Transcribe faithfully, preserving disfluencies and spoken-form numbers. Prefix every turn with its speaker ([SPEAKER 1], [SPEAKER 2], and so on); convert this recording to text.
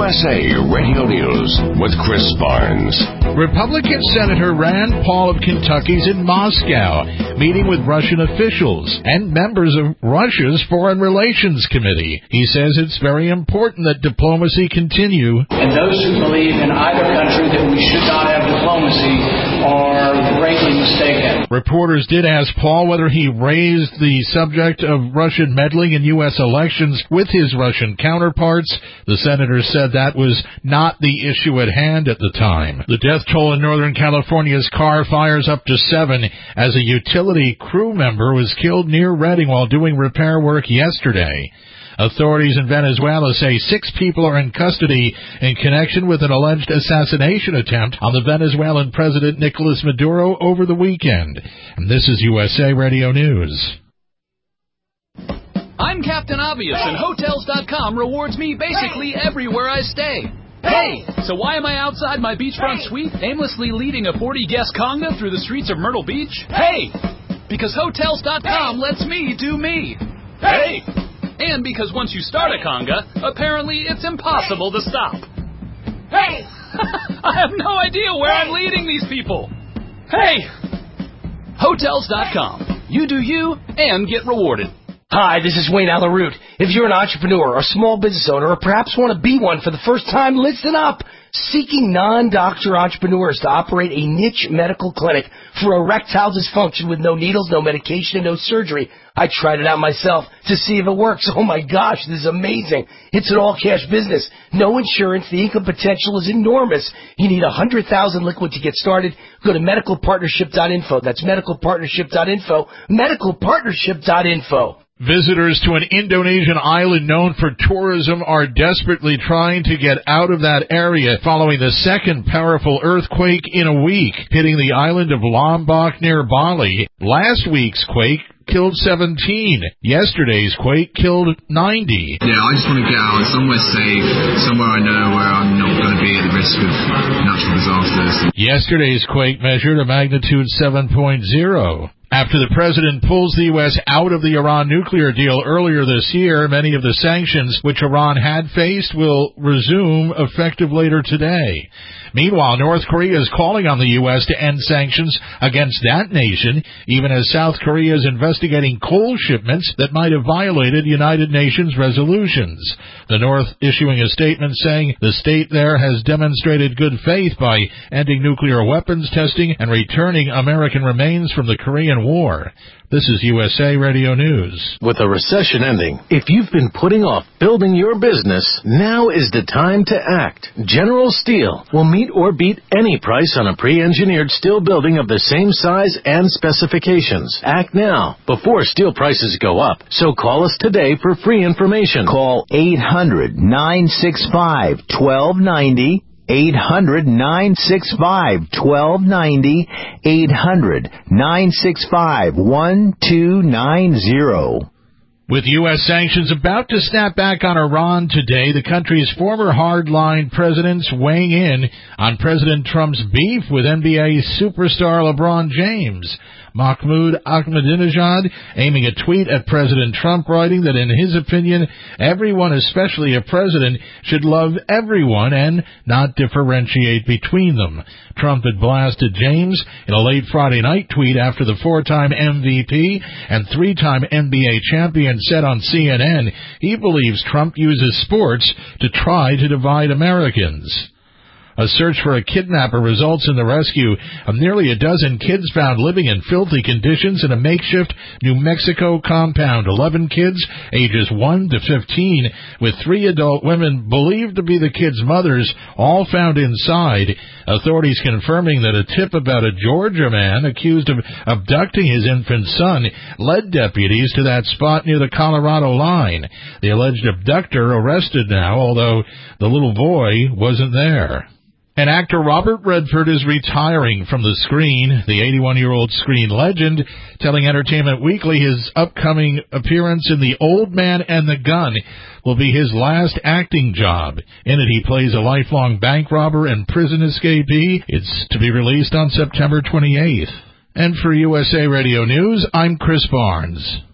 [SPEAKER 1] S A Radio News with Chris Barnes.
[SPEAKER 2] Republican Senator Rand Paul of Kentucky is in Moscow, meeting with Russian officials and members of Russia's Foreign Relations Committee. He says it's very important that diplomacy continue.
[SPEAKER 3] And those who believe in either country that we should not have diplomacy are greatly mistaken.
[SPEAKER 2] Reporters did ask Paul whether he raised the subject of Russian meddling in U S elections with his Russian counterparts. The senator said that was not the issue at hand at the time. The death toll in Northern California's car fires up to seven as a utility crew member was killed near Redding while doing repair work yesterday. Authorities in Venezuela say six people are in custody in connection with an alleged assassination attempt on the Venezuelan President Nicolas Maduro over the weekend. And this is U S A Radio News.
[SPEAKER 4] I'm Captain Obvious, and Hotels dot com rewards me basically everywhere I stay. Hey! So why am I outside my beachfront suite aimlessly leading a forty-guest conga through the streets of Myrtle Beach? Hey! Because Hotels dot com lets me do me. Hey! And because once you start a conga, apparently it's impossible to stop. Hey! I have no idea where I'm leading these people. Hey! Hotels dot com. You do you and get rewarded.
[SPEAKER 5] Hi, this is Wayne Alaroot. If you're an entrepreneur or small business owner or perhaps want to be one for the first time, listen up. Seeking non-doctor entrepreneurs to operate a niche medical clinic for erectile dysfunction with no needles, no medication, and no surgery. I tried it out myself to see if it works. Oh my gosh, this is amazing. It's an all-cash business. No insurance. The income potential is enormous. You need one hundred thousand dollars liquid to get started. Go to medical partnership dot info. That's medical partnership dot info. medical partnership dot info.
[SPEAKER 2] Visitors to an Indonesian island known for tourism are desperately trying to get out of that area following the second powerful earthquake in a week, hitting the island of Lombok near Bali. Last week's quake killed seventeen. Yesterday's quake killed ninety.
[SPEAKER 6] Yeah, I just want to get out somewhere safe, somewhere I know where I'm not going to be at the risk of natural disasters.
[SPEAKER 2] Yesterday's quake measured a magnitude seven point oh. After the president pulls the U S out of the Iran nuclear deal earlier this year, many of the sanctions which Iran had faced will resume effective later today. Meanwhile, North Korea is calling on the U S to end sanctions against that nation, even as South Korea is investigating coal shipments that might have violated United Nations resolutions. The North issuing a statement saying the state there has demonstrated good faith by ending nuclear weapons testing and returning American remains from the Korean War. This is U S A Radio News.
[SPEAKER 7] With a recession ending, if you've been putting off building your business, now is the time to act. General Steel will meet or beat any price on a pre-engineered steel building of the same size and specifications. Act now, before steel prices go up. So call us today for free information.
[SPEAKER 8] Call eight hundred, nine six five, one two nine zero. eight hundred, nine six five, one two nine zero. eight hundred, nine six five, one two nine zero.
[SPEAKER 2] With U S sanctions about to snap back on Iran today, the country's former hardline presidents weighing in on President Trump's beef with N B A superstar LeBron James. Mahmoud Ahmadinejad aiming a tweet at President Trump, writing that in his opinion, everyone, especially a president, should love everyone and not differentiate between them. Trump had blasted James in a late Friday night tweet after the four-time M V P and three-time N B A champion said on C N N he believes Trump uses sports to try to divide Americans. A search for a kidnapper results in the rescue of nearly a dozen kids found living in filthy conditions in a makeshift New Mexico compound. Eleven kids, ages one to fifteen, with three adult women believed to be the kids' mothers, all found inside. Authorities confirming that a tip about a Georgia man accused of abducting his infant son led deputies to that spot near the Colorado line. The alleged abductor arrested now, although the little boy wasn't there. And actor Robert Redford is retiring from the screen. The eighty-one-year-old screen legend telling Entertainment Weekly his upcoming appearance in The Old Man and the Gun will be his last acting job. In it, he plays a lifelong bank robber and prison escapee. It's to be released on September twenty-eighth. And for U S A Radio News, I'm Chris Barnes.